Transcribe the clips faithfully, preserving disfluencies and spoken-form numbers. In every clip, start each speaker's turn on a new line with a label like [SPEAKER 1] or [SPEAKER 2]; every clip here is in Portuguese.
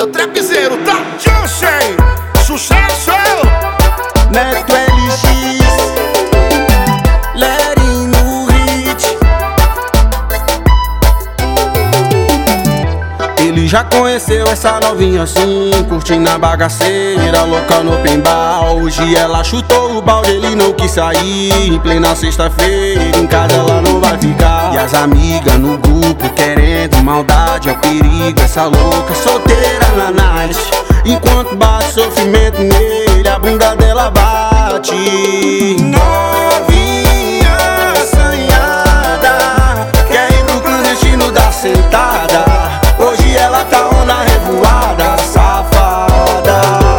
[SPEAKER 1] é o trapzeiro, tá? Johnson, sucesso!
[SPEAKER 2] Neto L X, Lerin no hit. Ele já conheceu essa novinha assim, curtindo a bagaceira, louca no open bar. Hoje ela chutou o balde, ele não quis sair. Em plena sexta-feira, em casa ela não vai ficar. E as amigas no grupo querendo maldade, é o perigo, essa louca solteira na night. Enquanto bate sofrimento nele, a bunda dela bate. Novinha assanhada, quer ir pro clandestino da sentada. Hoje ela tá onda revoada, safada.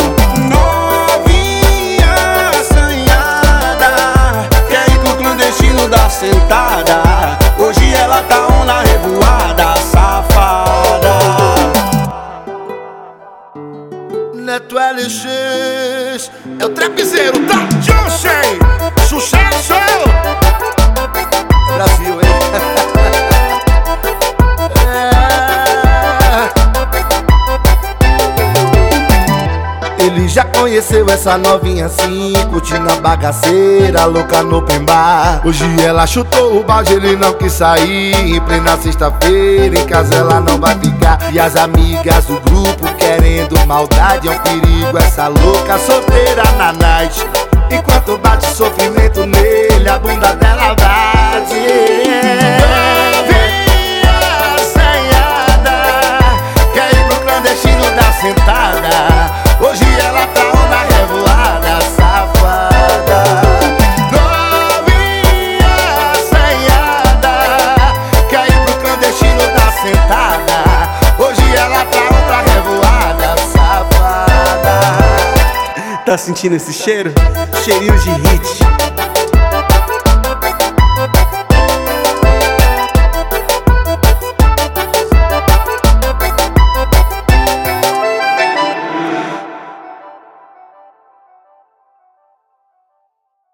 [SPEAKER 2] Novinha assanhada, quer ir pro clandestino da sentada. Hoje ela tá onda revoada, safada.
[SPEAKER 1] Neto L X, é o trapzeiro, tá? Johnson, sucesso! Brasil, hein? é. Ele já conheceu essa novinha assim, curtindo a bagaceira, louca no open bar. Hoje ela chutou o balde, ele não quis sair. Em plena sexta-feira, em casa ela não vai ficar. E as amigas do grupo querendo maldade, é um perigo essa louca solteira na night. Enquanto bate sofrimento nele, a bunda dela bate. Novinha assanhada, quer ir pro clandestino da sentada. Hoje ela tá onda revoada, safada. Novinha assanhada, quer ir pro clandestino da sentada. Hoje ela tá onda revoada, safada.
[SPEAKER 2] Tá sentindo esse cheiro? Cheirinho de hit.